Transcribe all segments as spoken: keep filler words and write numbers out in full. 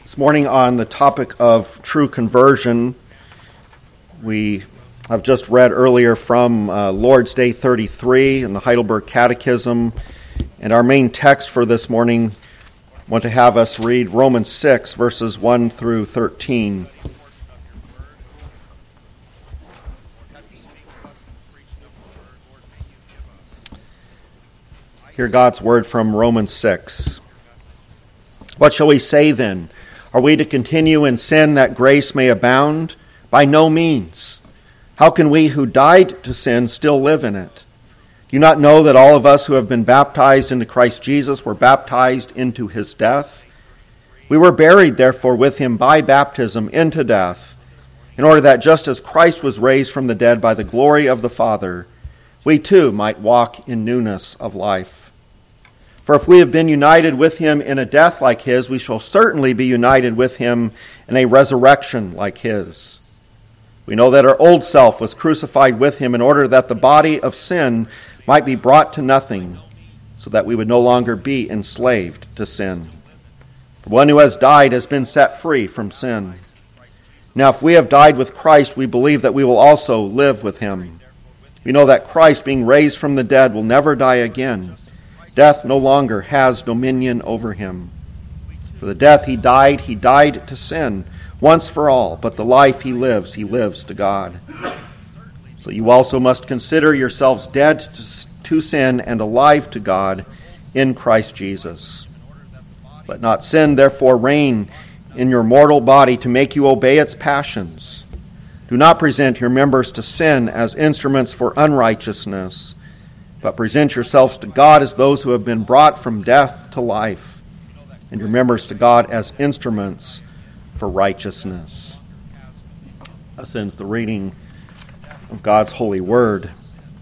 This morning on the topic of true conversion, we have just read earlier from uh, Lord's Day thirty-three in the Heidelberg Catechism, and our main text for this morning, I want to have us read Romans six, verses one through thirteen. Hear God's word from Romans six. What shall we say then? Are we to continue in sin that grace may abound? By no means. How can we who died to sin still live in it? Do you not know that all of us who have been baptized into Christ Jesus were baptized into his death? We were buried, therefore, with him by baptism into death, in order that just as Christ was raised from the dead by the glory of the Father, we too might walk in newness of life. For if we have been united with him in a death like his, we shall certainly be united with him in a resurrection like his. We know that our old self was crucified with him in order that the body of sin might be brought to nothing, so that we would no longer be enslaved to sin. The one who has died has been set free from sin. Now if we have died with Christ, we believe that we will also live with him. We know that Christ, being raised from the dead, will never die again. Death no longer has dominion over him. For the death he died, he died to sin, once for all, but the life he lives, he lives to God. So you also must consider yourselves dead to sin and alive to God in Christ Jesus. Let not sin therefore reign in your mortal body to make you obey its passions. Do not present your members to sin as instruments for unrighteousness, but present yourselves to God as those who have been brought from death to life, and your members to God as instruments for righteousness. Thus ends the reading of God's holy word.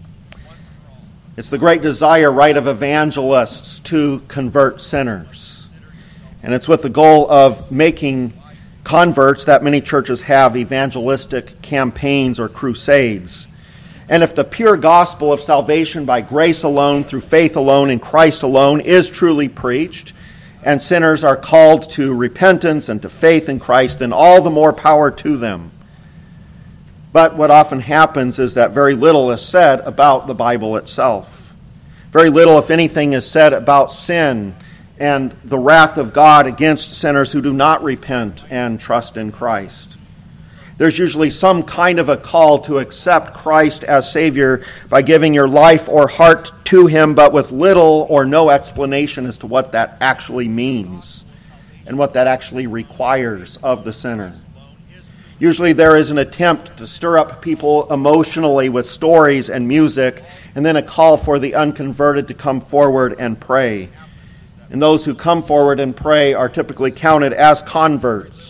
It's the great desire, right, of evangelists to convert sinners. And it's with the goal of making converts that many churches have evangelistic campaigns or crusades. And if the pure gospel of salvation by grace alone, through faith alone, in Christ alone is truly preached, and sinners are called to repentance and to faith in Christ, then all the more power to them. But what often happens is that very little is said about the Bible itself. Very little, if anything, is said about sin and the wrath of God against sinners who do not repent and trust in Christ. There's usually some kind of a call to accept Christ as Savior by giving your life or heart to him, but with little or no explanation as to what that actually means and what that actually requires of the sinner. Usually there is an attempt to stir up people emotionally with stories and music, and then a call for the unconverted to come forward and pray. And those who come forward and pray are typically counted as converts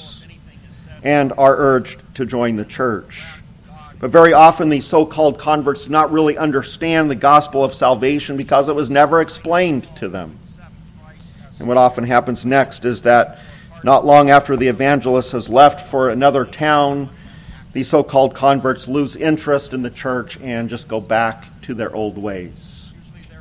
and are urged to join the church. But very often these so-called converts do not really understand the gospel of salvation because it was never explained to them. And what often happens next is that not long after the evangelist has left for another town, these so-called converts lose interest in the church and just go back to their old ways.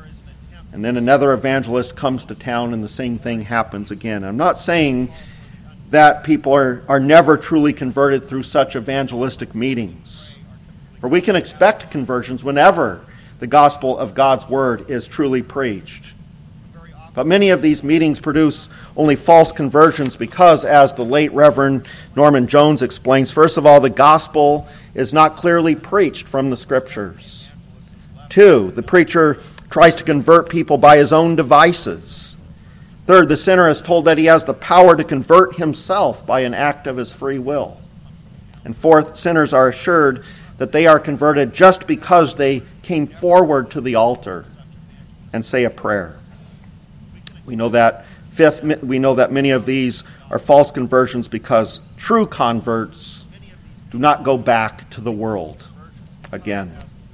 And then another evangelist comes to town and the same thing happens again. I'm not saying that people are, are never truly converted through such evangelistic meetings. For we can expect conversions whenever the gospel of God's word is truly preached. But many of these meetings produce only false conversions because, as the late Reverend Norman Jones explains, first of all, the gospel is not clearly preached from the scriptures. Two, the preacher tries to convert people by his own devices. Third, the sinner is told that he has the power to convert himself by an act of his free will. And fourth, sinners are assured that they are converted just because they came forward to the altar and say a prayer. We know that fifth, we know that many of these are false conversions because true converts do not go back to the world again.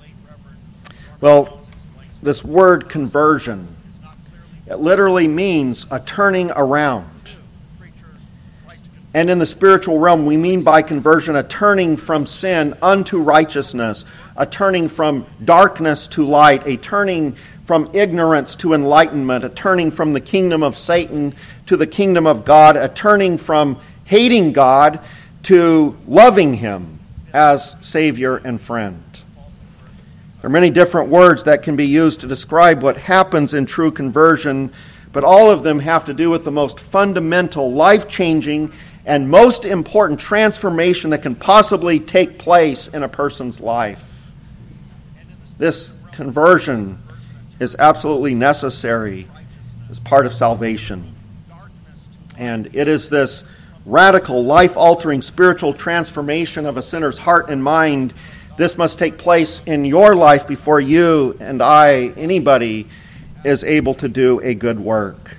Well, this word conversion, it literally means a turning around. And in the spiritual realm, we mean by conversion a turning from sin unto righteousness, a turning from darkness to light, a turning from ignorance to enlightenment, a turning from the kingdom of Satan to the kingdom of God, a turning from hating God to loving him as Savior and friend. There are many different words that can be used to describe what happens in true conversion, but all of them have to do with the most fundamental, life-changing, and most important transformation that can possibly take place in a person's life. This conversion is absolutely necessary as part of salvation. And it is this radical, life-altering spiritual transformation of a sinner's heart and mind. This must take place in your life before you and I, anybody, is able to do a good work.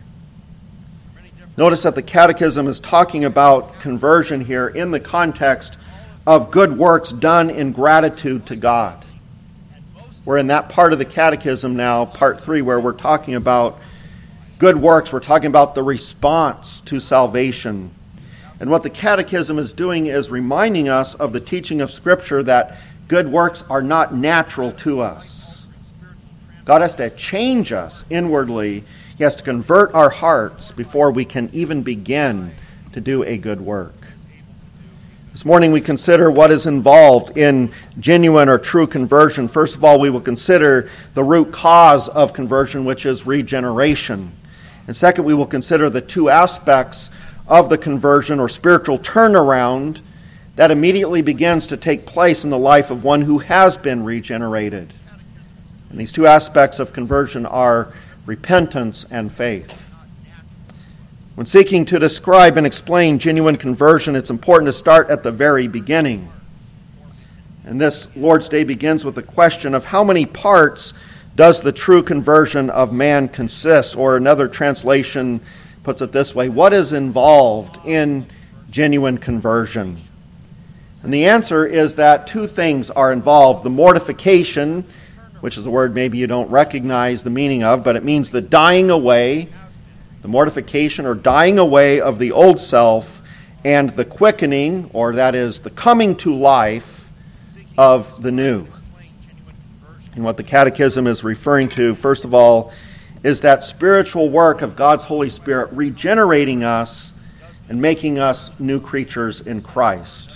Notice that the Catechism is talking about conversion here in the context of good works done in gratitude to God. We're in that part of the Catechism now, part three, where we're talking about good works. We're talking about the response to salvation. And what the Catechism is doing is reminding us of the teaching of Scripture that good works are not natural to us. God has to change us inwardly. He has to convert our hearts before we can even begin to do a good work. This morning we consider what is involved in genuine or true conversion. First of all, we will consider the root cause of conversion, which is regeneration. And second, we will consider the two aspects of the conversion or spiritual turnaround that immediately begins to take place in the life of one who has been regenerated. And these two aspects of conversion are repentance and faith. When seeking to describe and explain genuine conversion, it's important to start at the very beginning. And this Lord's Day begins with the question of how many parts does the true conversion of man consist? Or another translation puts it this way: what is involved in genuine conversion? And the answer is that two things are involved. The mortification, which is a word maybe you don't recognize the meaning of, but it means the dying away, the mortification or dying away of the old self, and the quickening, or that is the coming to life of the new. And what the Catechism is referring to, first of all, is that spiritual work of God's Holy Spirit regenerating us and making us new creatures in Christ.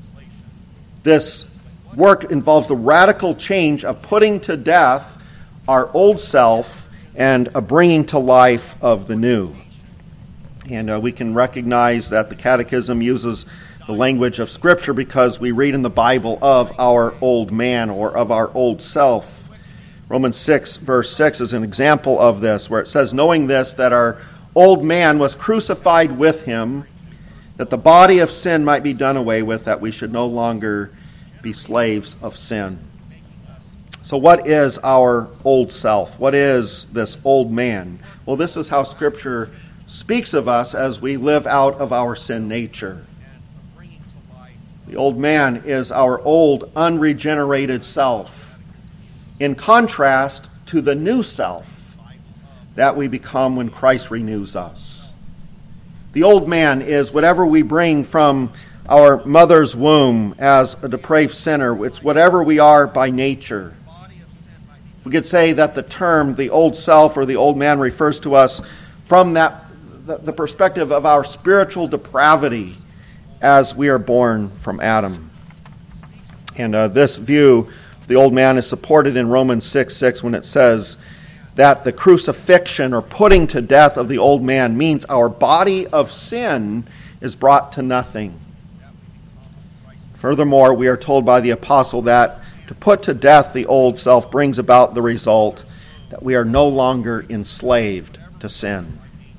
This work involves the radical change of putting to death our old self and a bringing to life of the new. And uh, we can recognize that the Catechism uses the language of Scripture because we read in the Bible of our old man or of our old self. Romans six, verse six is an example of this, where it says, knowing this, that our old man was crucified with him, that the body of sin might be done away with, that we should no longer be slaves of sin. So what is our old self? What is this old man? Well, this is how Scripture speaks of us as we live out of our sin nature. The old man is our old, unregenerated self, in contrast to the new self that we become when Christ renews us. The old man is whatever we bring from our mother's womb as a depraved sinner. It's whatever we are by nature. We could say that the term, the old self or the old man, refers to us from that the, the perspective of our spiritual depravity as we are born from Adam. And uh, this view of the old man is supported in Romans six six when it says that the crucifixion or putting to death of the old man means our body of sin is brought to nothing. Furthermore, we are told by the apostle that to put to death the old self brings about the result that we are no longer enslaved to sin.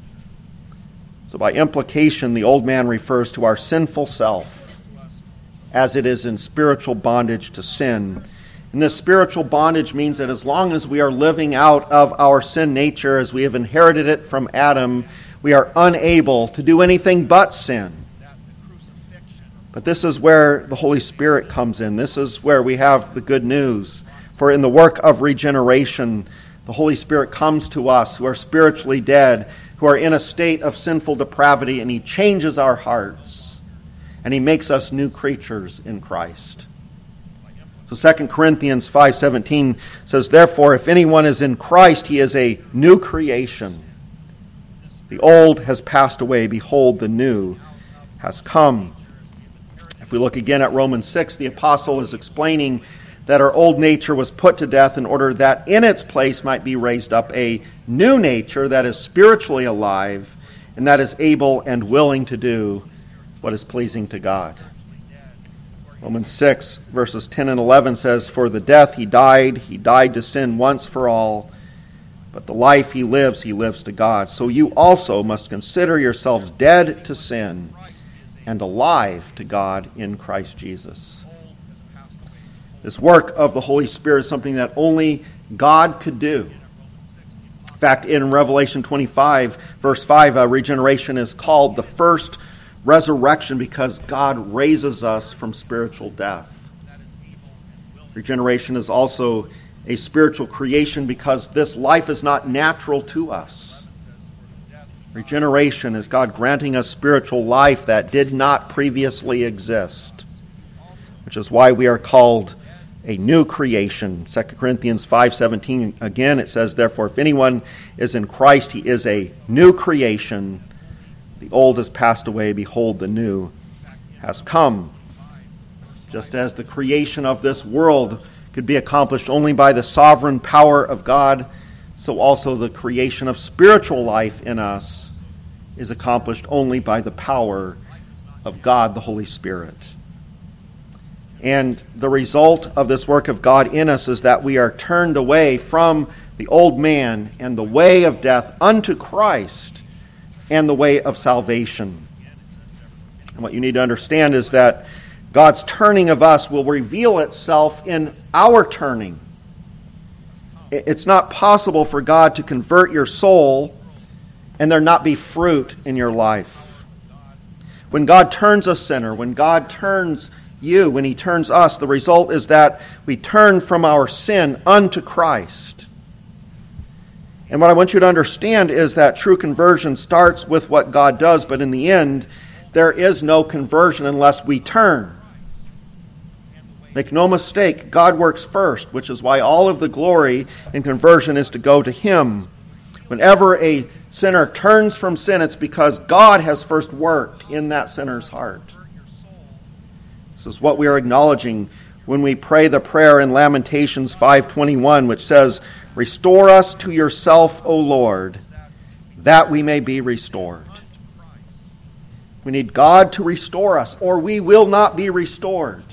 So by implication, the old man refers to our sinful self as it is in spiritual bondage to sin. And this spiritual bondage means that as long as we are living out of our sin nature as we have inherited it from Adam, we are unable to do anything but sin. But this is where the Holy Spirit comes in. This is where we have the good news. For in the work of regeneration, the Holy Spirit comes to us who are spiritually dead, who are in a state of sinful depravity, and He changes our hearts, and He makes us new creatures in Christ. So Second Corinthians five seventeen says, therefore, if anyone is in Christ, he is a new creation. The old has passed away. Behold, the new has come. If we look again at Romans six, the apostle is explaining that our old nature was put to death in order that in its place might be raised up a new nature that is spiritually alive and that is able and willing to do what is pleasing to God. Romans six, verses ten and eleven says, "For the death he died, he died to sin once for all, but the life he lives, he lives to God. So you also must consider yourselves dead to sin and alive to God in Christ Jesus." This work of the Holy Spirit is something that only God could do. In fact, in Revelation twenty-five, verse five, uh, regeneration is called the first resurrection because God raises us from spiritual death. Regeneration is also a spiritual creation because this life is not natural to us. Regeneration is God granting us spiritual life that did not previously exist, which is why we are called a new creation. Second Corinthians five seventeen, again, it says, "Therefore, if anyone is in Christ, he is a new creation. The old has passed away. Behold, the new has come." Just as the creation of this world could be accomplished only by the sovereign power of God, so also the creation of spiritual life in us is accomplished only by the power of God, the Holy Spirit. And the result of this work of God in us is that we are turned away from the old man and the way of death unto Christ and the way of salvation. And what you need to understand is that God's turning of us will reveal itself in our turning. It's not possible for God to convert your soul and there not be fruit in your life. When God turns a sinner, when God turns you, when he turns us, the result is that we turn from our sin unto Christ. And what I want you to understand is that true conversion starts with what God does, but in the end, there is no conversion unless we turn. Make no mistake, God works first, which is why all of the glory in conversion is to go to him. Whenever a sinner turns from sin, it's because God has first worked in that sinner's heart. This is what we are acknowledging when we pray the prayer in Lamentations five twenty-one, which says, "Restore us to yourself, O Lord, that we may be restored." We need God to restore us, or we will not be restored.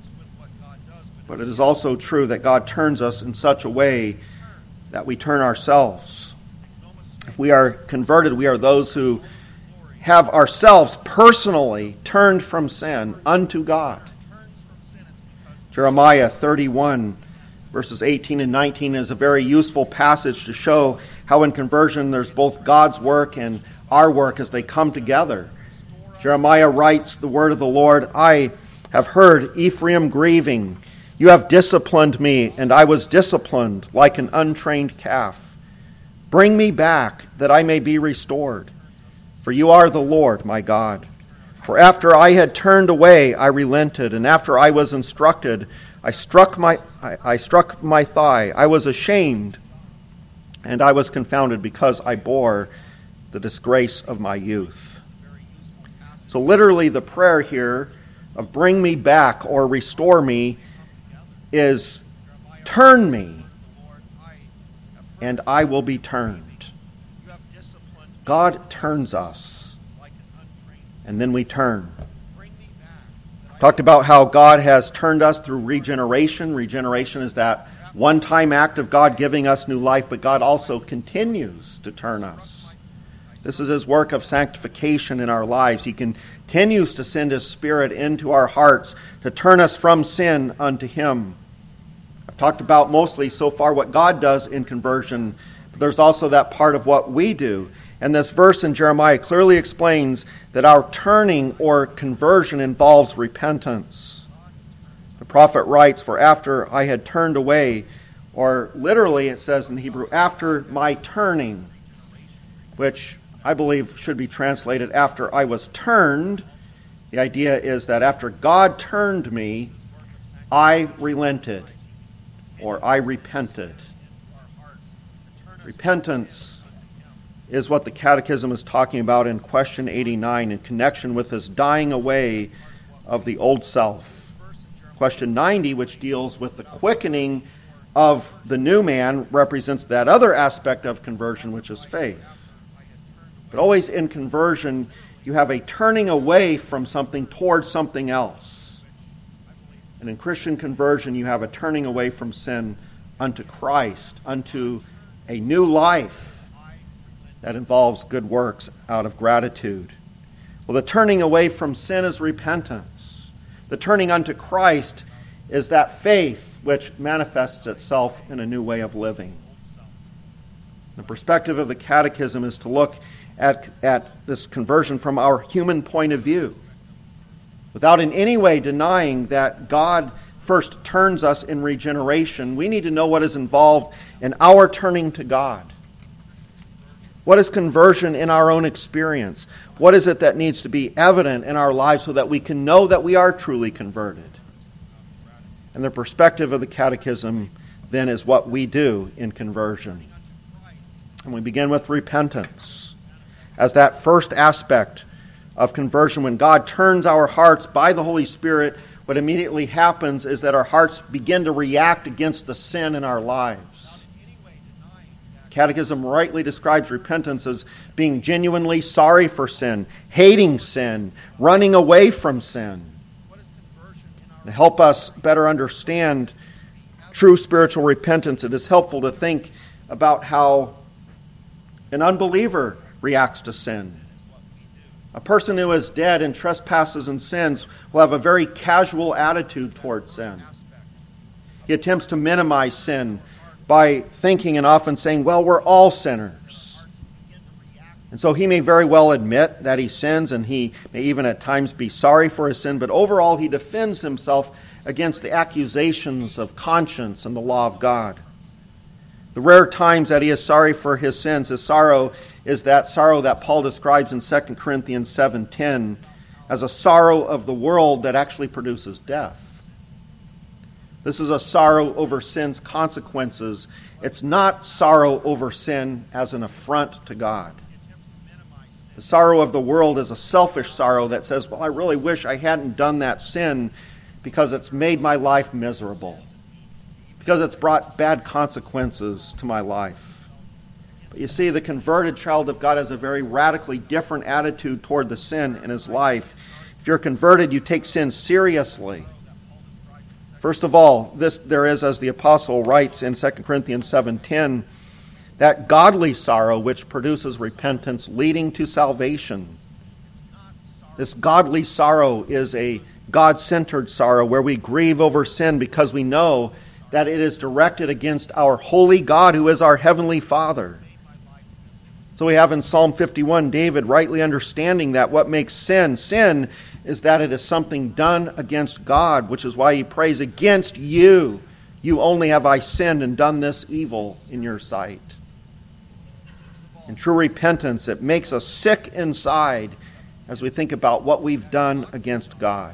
But it is also true that God turns us in such a way that we turn ourselves. If we are converted, we are those who have ourselves personally turned from sin unto God. Jeremiah thirty-one, verses eighteen and nineteen is a very useful passage to show how in conversion there's both God's work and our work as they come together. Jeremiah writes the word of the Lord, "I have heard Ephraim grieving. You have disciplined me, and I was disciplined like an untrained calf. Bring me back, that I may be restored. For you are the Lord, my God. For after I had turned away, I relented, and after I was instructed, I struck my I, I struck my thigh. I was ashamed, and I was confounded, because I bore the disgrace of my youth." So literally the prayer here of "bring me back" or "restore me" is "turn me, and I will be turned." God turns us, and then we turn. Talked about how God has turned us through regeneration. Regeneration is that one-time act of God giving us new life, but God also continues to turn us. This is his work of sanctification in our lives. He continues to send his Spirit into our hearts to turn us from sin unto him. I've talked about mostly so far what God does in conversion, but there's also that part of what we do. And this verse in Jeremiah clearly explains that our turning or conversion involves repentance. The prophet writes, "For after I had turned away," or literally it says in Hebrew, "after my turning," which I believe should be translated "after I was turned." The idea is that after God turned me, I relented, or I repented. Repentance is what the Catechism is talking about in question eighty-nine in connection with this dying away of the old self. Question ninety, which deals with the quickening of the new man, represents that other aspect of conversion, which is faith. But always in conversion, you have a turning away from something towards something else. And in Christian conversion, you have a turning away from sin unto Christ, unto a new life that involves good works out of gratitude. Well, the turning away from sin is repentance. The turning unto Christ is that faith which manifests itself in a new way of living. The perspective of the Catechism is to look at, at this conversion from our human point of view, without in any way denying that God first turns us in regeneration. We need to know what is involved in our turning to God. What is conversion in our own experience? What is it that needs to be evident in our lives so that we can know that we are truly converted? And the perspective of the Catechism then is what we do in conversion. And we begin with repentance as that first aspect of conversion. When God turns our hearts by the Holy Spirit, what immediately happens is that our hearts begin to react against the sin in our lives. Catechism rightly describes repentance as being genuinely sorry for sin, hating sin, running away from sin. To help us better understand true spiritual repentance, it is helpful to think about how an unbeliever reacts to sin. A person who is dead in trespasses and sins will have a very casual attitude towards sin. He attempts to minimize sin by thinking and often saying, well, we're all sinners. And so he may very well admit that he sins, and he may even at times be sorry for his sin, but overall he defends himself against the accusations of conscience and the law of God. The rare times that he is sorry for his sins, his sorrow is that sorrow that Paul describes in Second Corinthians seven ten as a sorrow of the world that actually produces death. This is a sorrow over sin's consequences. It's not sorrow over sin as an affront to God. The sorrow of the world is a selfish sorrow that says, well, I really wish I hadn't done that sin because it's made my life miserable, because it's brought bad consequences to my life. But you see, the converted child of God has a very radically different attitude toward the sin in his life. If you're converted, you take sin seriously. First of all, this there is, as the apostle writes in Second Corinthians seven ten, that godly sorrow which produces repentance leading to salvation. This godly sorrow is a God-centered sorrow where we grieve over sin because we know that it is directed against our holy God who is our heavenly Father. So we have in Psalm fifty-one, David rightly understanding that what makes sin, sin is that it is something done against God, which is why he prays, against you, you only have I sinned and done this evil in your sight. In true repentance, it makes us sick inside as we think about what we've done against God.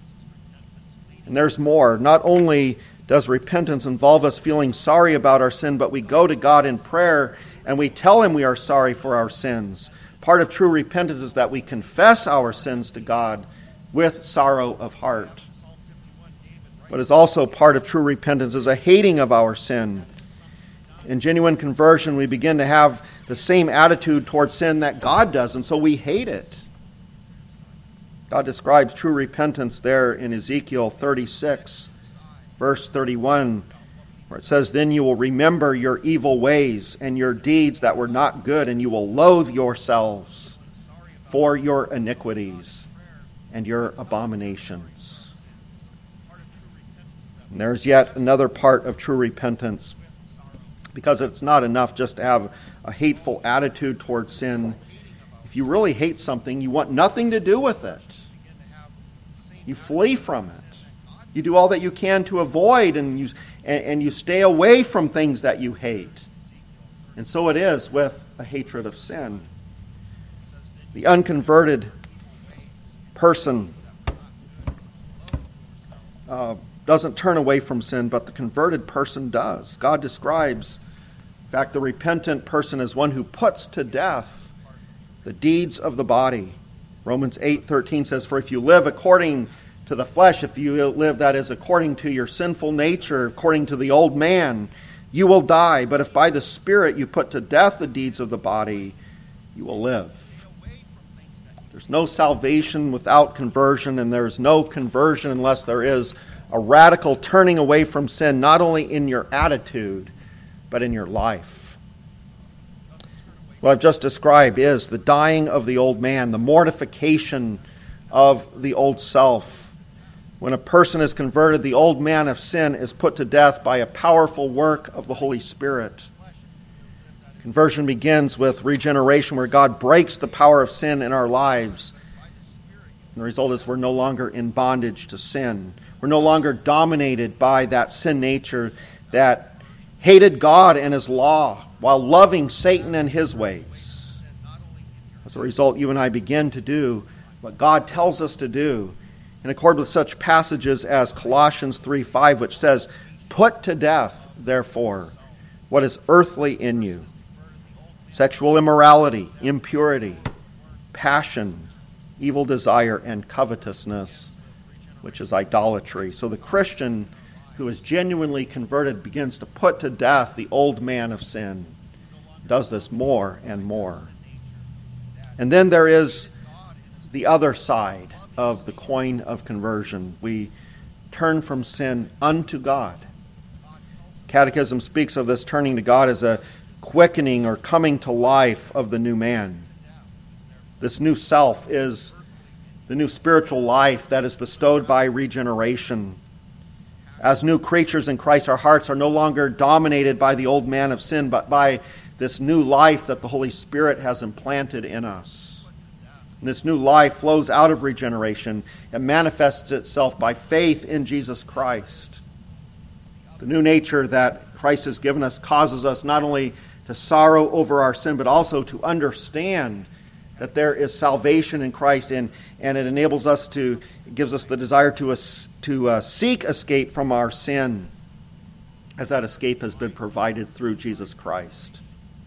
And there's more. Not only does repentance involve us feeling sorry about our sin, but we go to God in prayer and we tell him we are sorry for our sins. Part of true repentance is that we confess our sins to God with sorrow of heart. What is also part of true repentance is a hating of our sin. In genuine conversion, we begin to have the same attitude towards sin that God does, and so we hate it. God describes true repentance there in Ezekiel thirty-six, verse thirty-one, where it says, "Then you will remember your evil ways and your deeds that were not good, and you will loathe yourselves for your iniquities and your abominations." And there's yet another part of true repentance, because it's not enough just to have a hateful attitude towards sin. If you really hate something, you want nothing to do with it. You flee from it. You do all that you can to avoid, and you and, and you stay away from things that you hate. And so it is with a hatred of sin. The unconverted person uh, doesn't turn away from sin, but the converted person does. God describes fact, the repentant person is one who puts to death the deeds of the body. Romans eight thirteen says, "For if you live according to the flesh, if you live, that is, according to your sinful nature, according to the old man, you will die. But if by the Spirit you put to death the deeds of the body, you will live." There's no salvation without conversion, and there's no conversion unless there is a radical turning away from sin, not only in your attitude, but in your life. What I've just described is the dying of the old man, the mortification of the old self. When a person is converted, the old man of sin is put to death by a powerful work of the Holy Spirit. Conversion begins with regeneration, where God breaks the power of sin in our lives. And the result is we're no longer in bondage to sin. We're no longer dominated by that sin nature that hated God and His law while loving Satan and his ways. As a result, you and I begin to do what God tells us to do, in accord with such passages as Colossians three five, which says, "Put to death, therefore, what is earthly in you: sexual immorality, impurity, passion, evil desire, and covetousness, which is idolatry." So the Christian who is genuinely converted begins to put to death the old man of sin. Does this more and more. And then there is the other side of the coin of conversion. We turn from sin unto God. Catechism speaks of this turning to God as a quickening or coming to life of the new man. This new self is the new spiritual life that is bestowed by regeneration. As new creatures in Christ, our hearts are no longer dominated by the old man of sin, but by this new life that the Holy Spirit has implanted in us. And this new life flows out of regeneration. It manifests itself by faith in Jesus Christ. The new nature that Christ has given us causes us not only to sorrow over our sin, but also to understand that there is salvation in Christ, and, and it enables us to, it gives us the desire to, uh, to uh, seek escape from our sin, as that escape has been provided through Jesus Christ.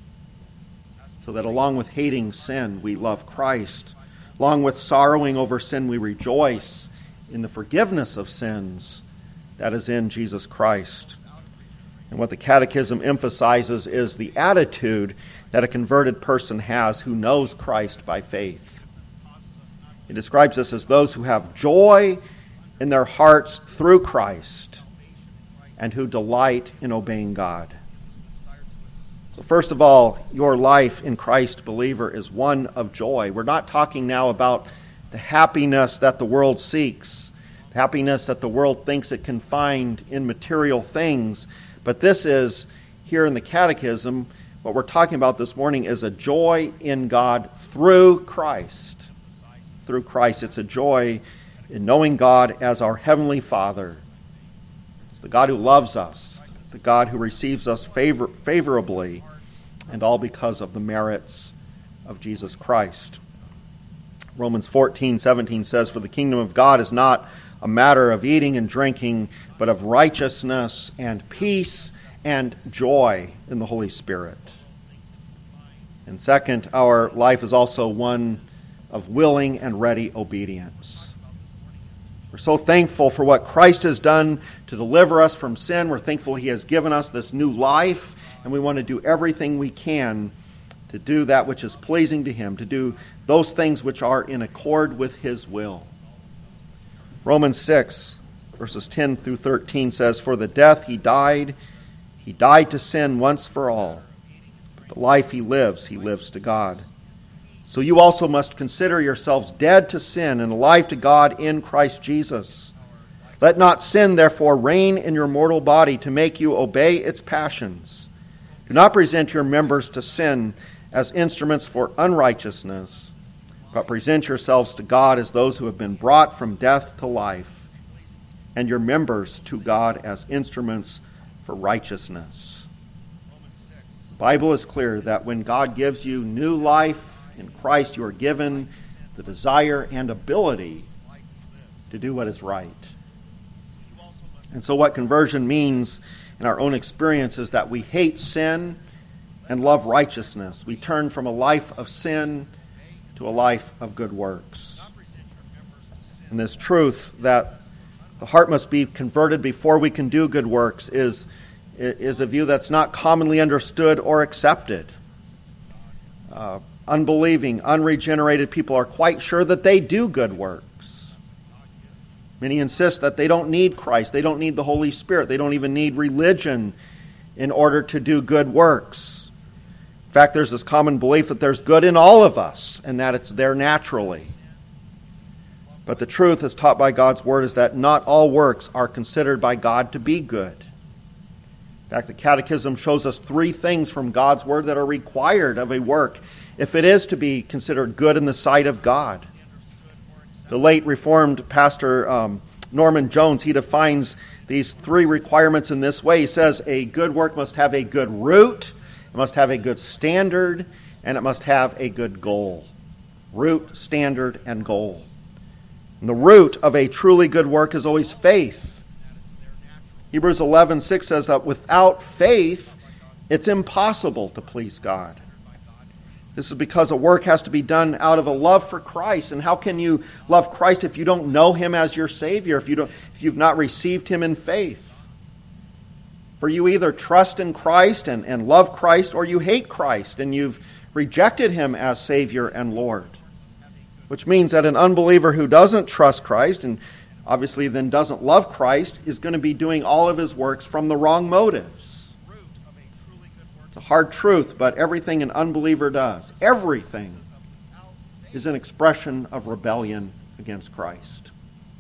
So that along with hating sin, we love Christ. Along with sorrowing over sin, we rejoice in the forgiveness of sins that is in Jesus Christ. And what the Catechism emphasizes is the attitude that a converted person has who knows Christ by faith. It describes us as those who have joy in their hearts through Christ and who delight in obeying God. So first of all, your life in Christ, believer, is one of joy. We're not talking now about the happiness that the world seeks, the happiness that the world thinks it can find in material things. But this is, here in the Catechism, what we're talking about this morning is a joy in God through Christ. Through Christ. It's a joy in knowing God as our Heavenly Father. It's the God who loves us, the God who receives us favor- favorably, and all because of the merits of Jesus Christ. Romans fourteen seventeen says, "For the kingdom of God is not a matter of eating and drinking, but of righteousness and peace and joy in the Holy Spirit." And second, our life is also one of willing and ready obedience. We're so thankful for what Christ has done to deliver us from sin. We're thankful He has given us this new life, and we want to do everything we can to do that which is pleasing to Him, to do those things which are in accord with His will. Romans six, verses ten through thirteen says, "For the death He died, He died to sin once for all. But the life He lives, He lives to God. So you also must consider yourselves dead to sin and alive to God in Christ Jesus. Let not sin, therefore, reign in your mortal body to make you obey its passions. Do not present your members to sin as instruments for unrighteousness, but present yourselves to God as those who have been brought from death to life, and your members to God as instruments for righteousness." The Bible is clear that when God gives you new life in Christ, you are given the desire and ability to do what is right. And so what conversion means in our own experience is that we hate sin and love righteousness. We turn from a life of sin to a life of good works. And this truth that the heart must be converted before we can do good works is, is a view that's not commonly understood or accepted. Uh, unbelieving, unregenerated people are quite sure that they do good works. Many insist that they don't need Christ, they don't need the Holy Spirit, they don't even need religion in order to do good works. In fact, there's this common belief that there's good in all of us and that it's there naturally. But the truth as taught by God's Word is that not all works are considered by God to be good. In fact, the Catechism shows us three things from God's Word that are required of a work if it is to be considered good in the sight of God. The late Reformed pastor um, Norman Jones, he defines these three requirements in this way. He says a good work must have a good root, it must have a good standard, and it must have a good goal. Root, standard, and goal. And the root of a truly good work is always faith. Hebrews eleven six says that without faith, it's impossible to please God. This is because a work has to be done out of a love for Christ. And how can you love Christ if you don't know Him as your Savior, if you don't, if you've not received Him in faith? For you either trust in Christ and, and love Christ, or you hate Christ and you've rejected Him as Savior and Lord. Which means that an unbeliever who doesn't trust Christ and obviously then doesn't love Christ is going to be doing all of his works from the wrong motives. It's a hard truth, but everything an unbeliever does, everything, is an expression of rebellion against Christ.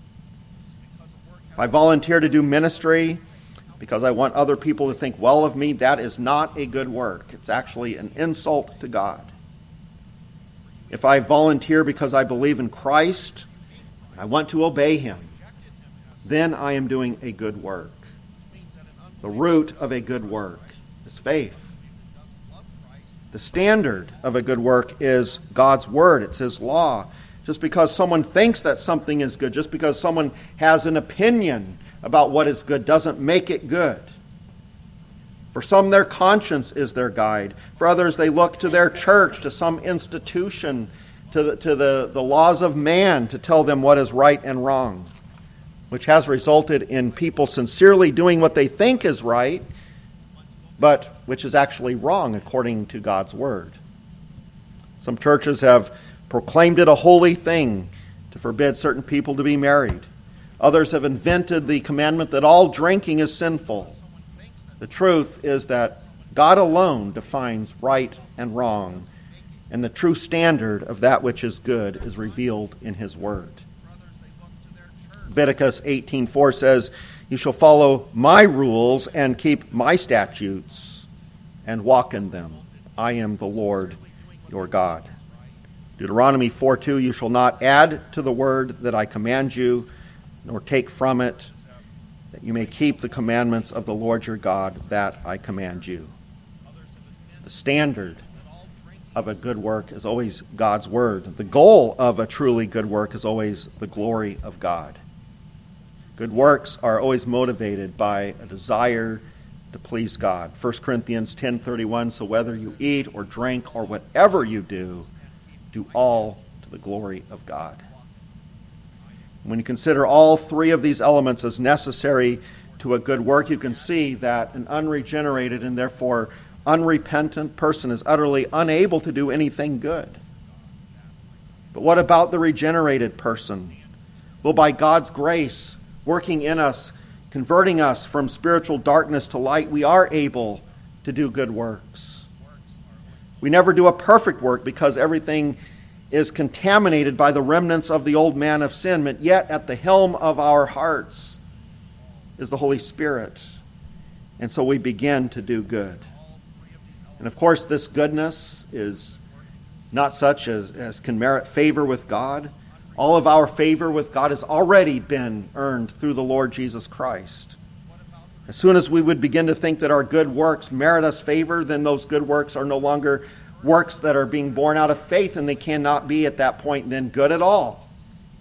If I volunteer to do ministry because I want other people to think well of me, that is not a good work. It's actually an insult to God. If I volunteer because I believe in Christ, I want to obey Him, then I am doing a good work. The root of a good work is faith. The standard of a good work is God's Word. It's His law. Just because someone thinks that something is good, just because someone has an opinion about what is good, doesn't make it good. For some, their conscience is their guide. For others, they look to their church, to some institution, to the, to the, the laws of man to tell them what is right and wrong, which has resulted in people sincerely doing what they think is right, but which is actually wrong according to God's Word. Some churches have proclaimed it a holy thing to forbid certain people to be married. Others have invented the commandment that all drinking is sinful. The truth is that God alone defines right and wrong, and the true standard of that which is good is revealed in His Word. Leviticus eighteen four says, "You shall follow my rules and keep my statutes and walk in them. I am the Lord your God." Deuteronomy four two, "You shall not add to the word that I command you, nor take from it, that you may keep the commandments of the Lord your God that I command you." The standard of a good work is always God's Word. The goal of a truly good work is always the glory of God. Good works are always motivated by a desire to please God. First Corinthians ten thirty-one, "So whether you eat or drink or whatever you do, do all to the glory of God." When you consider all three of these elements as necessary to a good work, you can see that an unregenerated and therefore unrepentant person is utterly unable to do anything good. But what about the regenerated person? Well, by God's grace working in us, converting us from spiritual darkness to light, we are able to do good works. We never do a perfect work because everything is contaminated by the remnants of the old man of sin, but yet at the helm of our hearts is the Holy Spirit. And so we begin to do good. And of course, this goodness is not such as, as can merit favor with God. All of our favor with God has already been earned through the Lord Jesus Christ. As soon as we would begin to think that our good works merit us favor, then those good works are no longer works that are being born out of faith, and they cannot be at that point then good at all.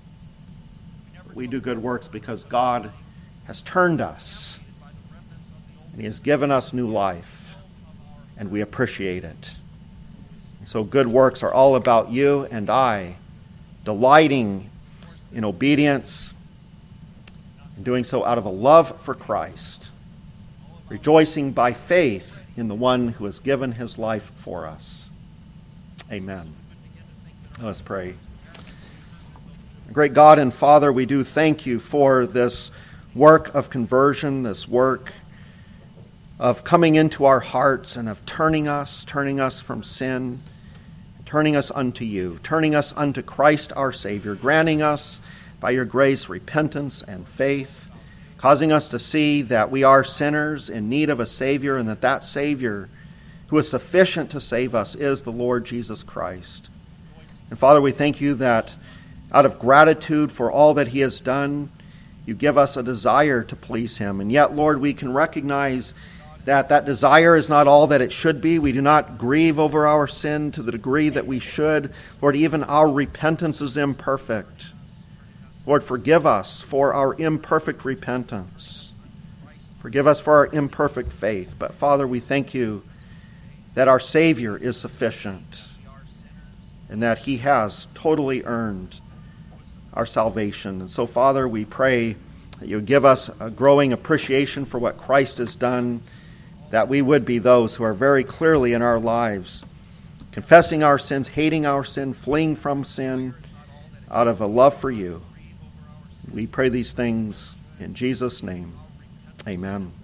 We do good works because God has turned us, and He has given us new life. and we appreciate it. So good works are all about you and I, delighting in obedience, and doing so out of a love for Christ, rejoicing by faith in the one who has given his life for us. Amen. Let us pray. Great God and Father, we do thank you for this work of conversion, this work of coming into our hearts and of turning us, turning us from sin, turning us unto you, turning us unto Christ our Savior, granting us by your grace repentance and faith, causing us to see that we are sinners in need of a Savior, and that that Savior who is sufficient to save us is the Lord Jesus Christ. And Father, we thank you that out of gratitude for all that he has done, you give us a desire to please him. And yet, Lord, we can recognize that that desire is not all that it should be. We do not grieve over our sin to the degree that we should. Lord, even our repentance is imperfect. Lord, forgive us for our imperfect repentance. Forgive us for our imperfect faith. But Father, we thank you that our Savior is sufficient and that he has totally earned our salvation. And so, Father, we pray that you give us a growing appreciation for what Christ has done, that we would be those who are very clearly in our lives confessing our sins, hating our sin, fleeing from sin out of a love for you. We pray these things in Jesus' name. Amen.